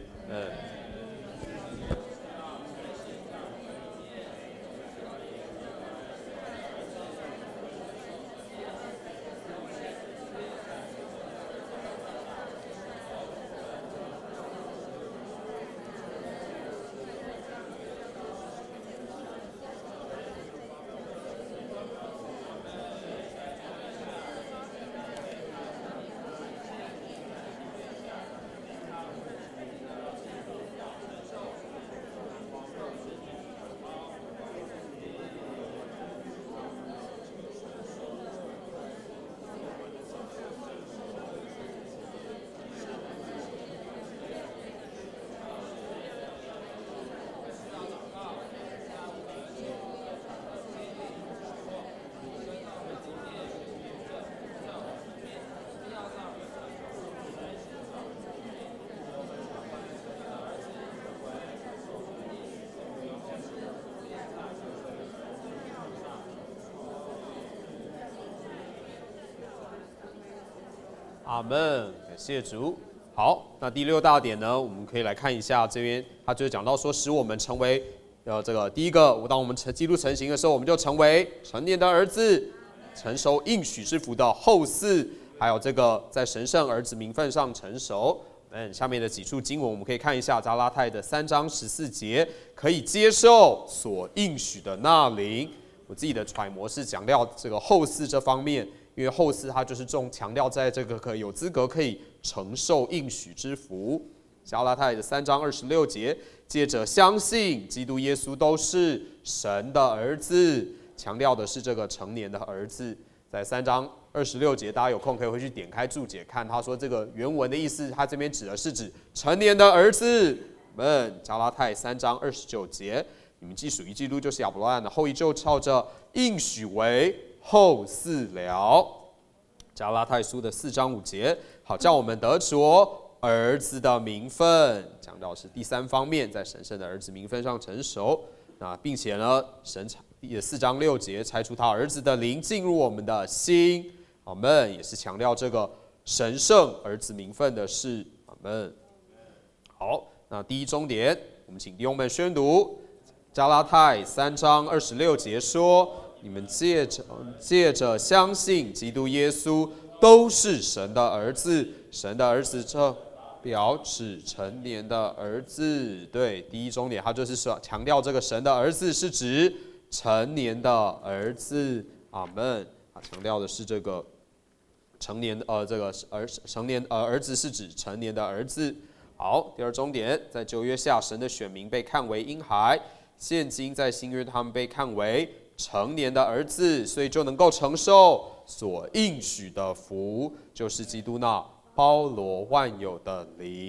阿们，感谢主。好，那第6大点呢，我们可以来看一下这边，他就讲到说，使我们成为这个第一个，当我们基督成型的时候，我们就成为成年的儿子，承受应许之福的后嗣，还有这个在神圣儿子名分上成熟。下面的几处经文我们可以看一下，加拉太的3章14节，可以接受所应许的那灵。我自己的揣摩是讲到这个后嗣这方面。因为后嗣他就是强调在这个有资格可以承受应许之福。加拉太的3章26节，借着相信基督耶稣都是神的儿子，强调的是这个成年的儿子。在3章26节，大家有空可以回去点开注解看，他说这个原文的意思，他这边指的是指成年的儿子们。加拉太3章29节，你们既属于基督，就是亚伯拉罕的后裔，就照着应许为后嗣了。加拉太书的4章5节，好叫我们得着儿子的名分，讲到是第3方面，在神圣的儿子名分上成熟。那并且呢，神4章6节拆出他儿子的灵进入我们的心，阿们，也是强调这个神圣儿子名分的事，阿们。好，那第一中点，我们请弟兄们宣读加拉太3章26节说。你们借着相信基督耶稣都是神的儿子，神的儿子这表指成年的儿子。对，第一中点，他就是说强调这个神的儿子是指成年的儿子。阿们。强调的是这个成年这个儿子是指成年的儿子。好，第二中点，在旧约下，神的选民被看为婴孩，现今在新约他们被看为成年的儿子，所以就能够承受所应许的福，就是基督那包罗万有的灵。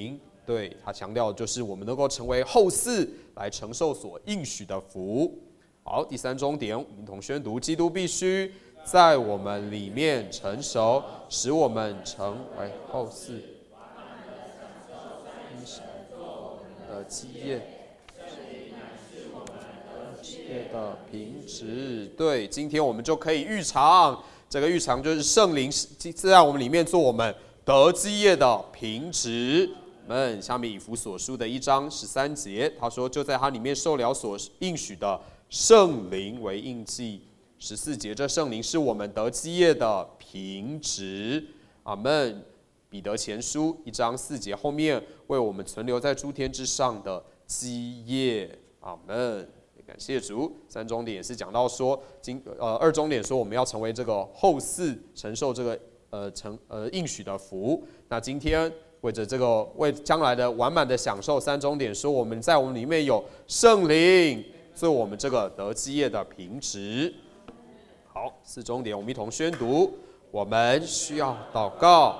对，他强调就是我们能够成为后嗣，来承受所应许的福。好，第3重点，我们一同宣读：基督必须在我们里面成熟，使我们成为后嗣的基业的品质。对，今天我们就可以预尝，这个预尝就是圣灵在我们里面做我们得基业的品质。下面以弗所书的1章13节，他说：“就在他里面受了所应许的圣灵为印记。”14节，这圣灵是我们得基业的品质。阿们。彼得前书1章4节后面，为我们存留在诸天之上的基业。阿们。感谢主。3重点也是讲到说，2重点说我们要成为这个后嗣，承受这个应许的福。那今天为将来的完满的享受，3重点说我们在我们里面有圣灵，做我们这个得基业的品质。好，4重点我们一同宣读。我们需要祷告。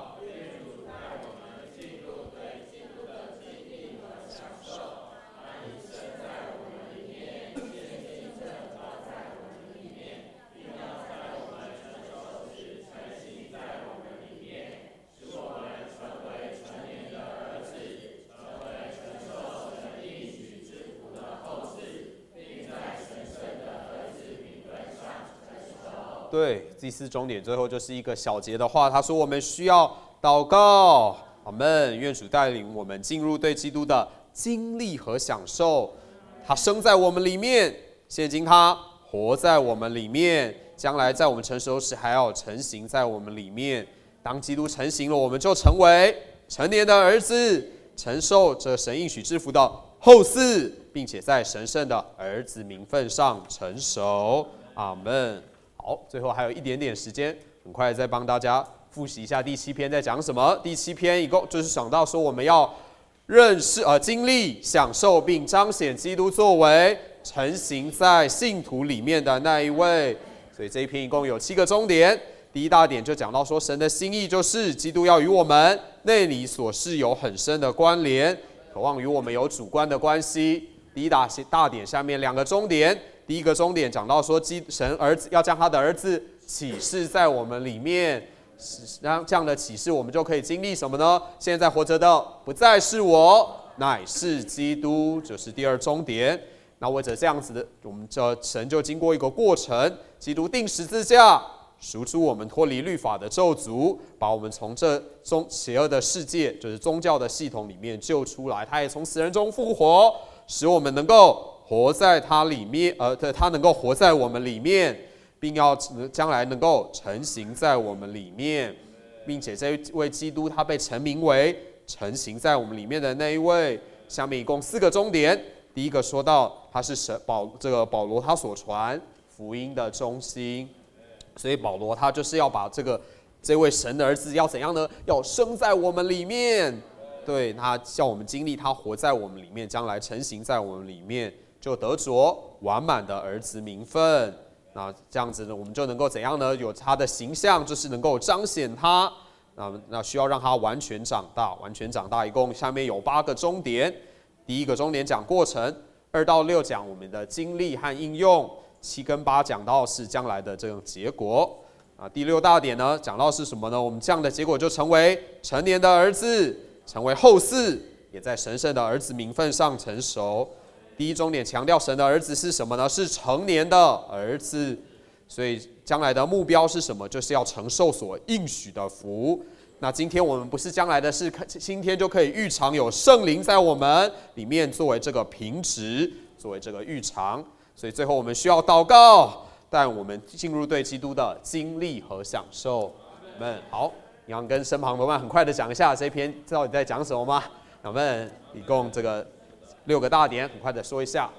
对，第4重点最后就是一个小节的话，他说我们需要祷告。阿们。愿主带领我们进入对基督的经历和享受。他生在我们里面，现今他活在我们里面，将来在我们成熟时还要成型在我们里面。当基督成型了，我们就成为成年的儿子，承受这神应许之福的后嗣，并且在神圣的儿子名分上成熟。阿们。好，最后还有一点点时间，很快再帮大家复习一下第7篇在讲什么。第7篇一共就是讲到说我们要认识、经历、享受并彰显基督作为成型在信徒里面的那一位。所以这一篇一共有7个重点。第一大点就讲到说，神的心意就是基督要与我们内里所事有很深的关联，渴望与我们有主观的关系。第一大点下面2个重点。第一个重点讲到说，神儿子要将他的儿子启示在我们里面，这样的启示我们就可以经历什么呢？现在活着的不再是我，乃是基督，就是第2重点。那为着这样子的，我们神就经过一个过程，基督钉十字架，赎出我们脱离律法的咒诅，把我们从这邪恶的世界，就是宗教的系统里面救出来。他也从死人中复活，使我们能够活在他里面，他能够活在我们里面，并要将来能够成型在我们里面，并且这位基督他被称名为成型在我们里面的那一位。下面一共4个重点。第一个说到他是保罗他所传福音的中心，所以保罗他就是要把这位神的儿子要怎样呢？要生在我们里面，对，他叫我们经历他活在我们里面，将来成型在我们里面，就得着完满的儿子名分。那这样子呢，我们就能够怎样呢？有他的形象，就是能够彰显他。那需要让他完全长大，完全长大。一共下面有8个重点。第一个重点讲过程，2到6讲我们的经历和应用，7跟8讲到是将来的这种结果。第6大点呢，讲到是什么呢？我们这样的结果就成为成年的儿子，成为后嗣，也在神圣的儿子名分上成熟。第1重点强调神的儿子是什么呢？是成年的儿子，所以将来的目标是什么？就是要承受所应许的福。那今天我们不是将来的事，今天就可以预尝有圣灵在我们里面作为这个凭据，作为这个预尝。所以最后我们需要祷告，但我们进入对基督的经历和享受。我们好，你要跟身旁的伙伴很快的讲一下这篇到底在讲什么吗？我们一共这个6个大点，很快的说一下。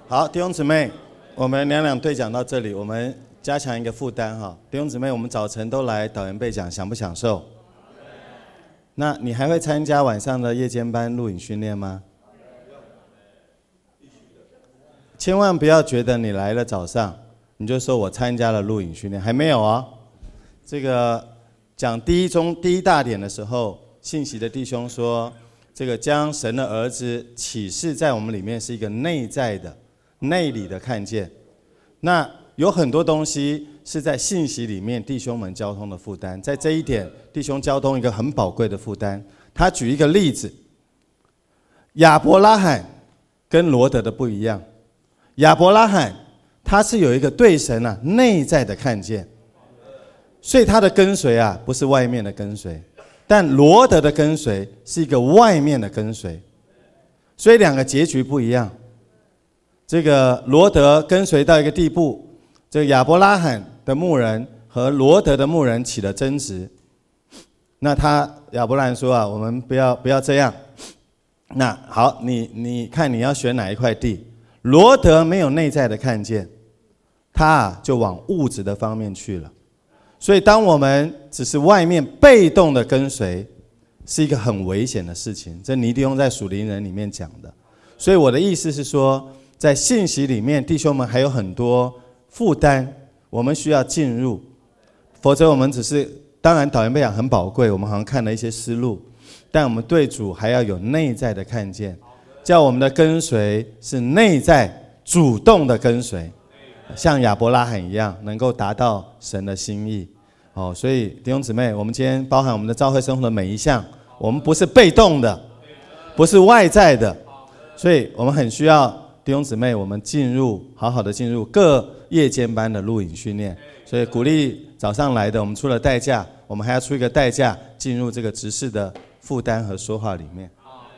好，弟兄姊妹，我们两队讲到这里，我们加强一个负担哈。弟兄姊妹，我们早晨都来导研备讲，享不享受？那你还会参加晚上的夜间班录影训练吗？千万不要觉得你来了早上，你就说我参加了录影训练，还没有啊。这个讲第一大点的时候，信息的弟兄说，这个将神的儿子启示在我们里面是一个内在的、内里的看见。那有很多东西是在信息里面弟兄们交通的负担，在这一点，弟兄交通一个很宝贵的负担。他举一个例子，亚伯拉罕跟罗德的不一样。亚伯拉罕他是有一个对神内在的看见，所以他的跟随不是外面的跟随，但罗德的跟随是一个外面的跟随，所以两个结局不一样。这个罗德跟随到一个地步，这个亚伯拉罕的牧人和罗德的牧人起了争执。那亚伯拉罕说我们不要这样。那好，你看你要选哪一块地？罗德没有内在的看见，他就往物质的方面去了。所以当我们只是外面被动的跟随，是一个很危险的事情。这尼弟兄在属灵人里面讲的。所以我的意思是说，在信息里面，弟兄们还有很多负担，我们需要进入，否则我们只是，当然导研备讲很宝贵，我们好像看了一些思路，但我们对主还要有内在的看见，叫我们的跟随是内在主动的跟随，像亚伯拉罕一样，能够达到神的心意。所以弟兄姊妹，我们今天包含我们的教会生活的每一项，我们不是被动的，不是外在的，所以我们很需要弟兄姊妹，我们好好的进入各夜间班的录影训练。所以鼓励早上来的，我们出了代价，我们还要出一个代价进入这个执事的负担和说话里面。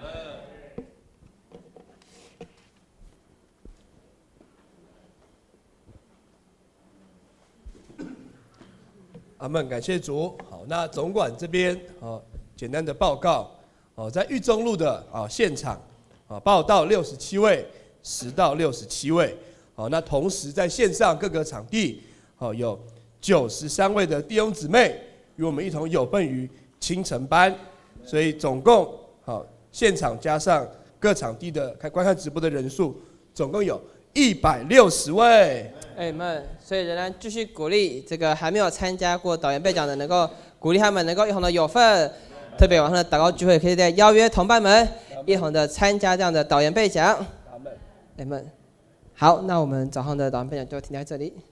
阿们，感谢主。好，那总管这边简单的报告。在狱中路的现场报到67位，10到67位。那同时在线上各个场地有93位的弟兄姊妹与我们一同有份于清晨班，所以总共现场加上各场地的观看直播的人数，总共有160位。 们，所以仍然继续鼓励这个还没有参加过导研备讲的，能够鼓励他们能够一同的有份，特别晚上的祷告聚会，可以再邀约同伴们一同的参加这样的导研备讲。们，好，那我们早上的导研备讲就停在这里。